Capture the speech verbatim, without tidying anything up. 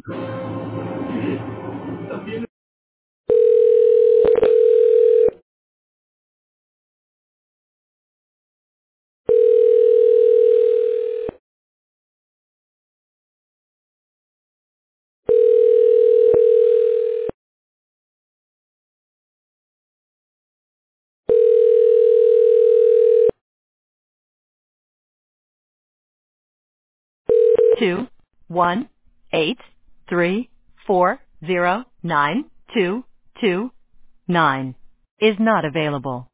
Two one eight three four zero nine two two nine is not available.